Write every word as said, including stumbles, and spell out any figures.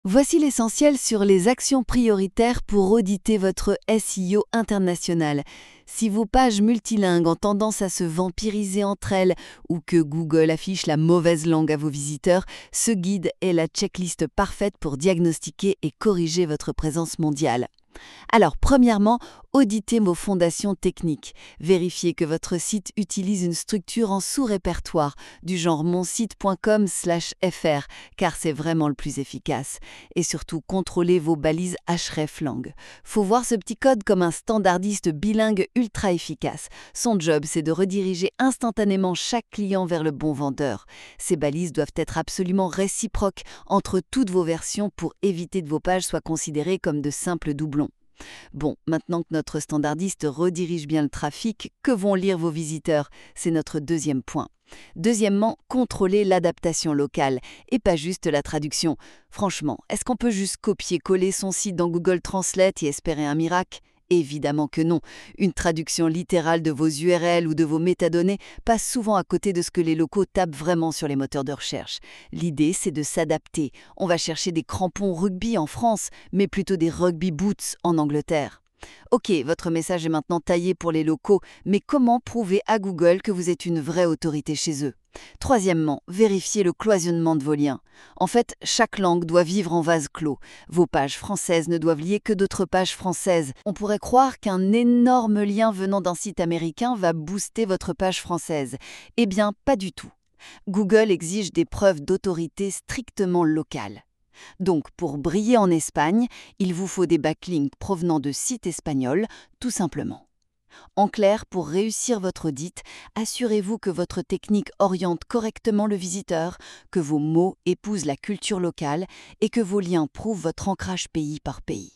Voici l'essentiel sur les actions prioritaires pour auditer votre S E O international. Si vos pages multilingues ont tendance à se vampiriser entre elles ou que Google affiche la mauvaise langue à vos visiteurs, ce guide est la checklist parfaite pour diagnostiquer et corriger votre présence mondiale. Alors, premièrement, auditez vos fondations techniques. Vérifiez que votre site utilise une structure en sous-répertoire, du genre monsite point com slash f r, car c'est vraiment le plus efficace. Et surtout, contrôlez vos balises hreflang. Faut voir ce petit code comme un standardiste bilingue ultra efficace. Son job, c'est de rediriger instantanément chaque client vers le bon vendeur. Ces balises doivent être absolument réciproques entre toutes vos versions pour éviter que vos pages soient considérées comme de simples doublons. Bon, maintenant que notre standardiste redirige bien le trafic, que vont lire vos visiteurs? C'est notre deuxième point. Deuxièmement, contrôlez l'adaptation locale et pas juste la traduction. Franchement, est-ce qu'on peut juste copier-coller son site dans Google Translate et espérer un miracle? Évidemment que non. Une traduction littérale de vos U R L ou de vos métadonnées passe souvent à côté de ce que les locaux tapent vraiment sur les moteurs de recherche. L'idée, c'est de s'adapter. On va chercher des crampons rugby en France, mais plutôt des rugby boots en Angleterre. Ok, votre message est maintenant taillé pour les locaux, mais comment prouver à Google que vous êtes une vraie autorité chez eux? Troisièmement, vérifiez le cloisonnement de vos liens. En fait, chaque langue doit vivre en vase clos. Vos pages françaises ne doivent lier que d'autres pages françaises. On pourrait croire qu'un énorme lien venant d'un site américain va booster votre page française. Eh bien, pas du tout. Google exige des preuves d'autorité strictement locales. Donc, pour briller en Espagne, il vous faut des backlinks provenant de sites espagnols, tout simplement. En clair, pour réussir votre audit, assurez-vous que votre technique oriente correctement le visiteur, que vos mots épousent la culture locale et que vos liens prouvent votre ancrage pays par pays.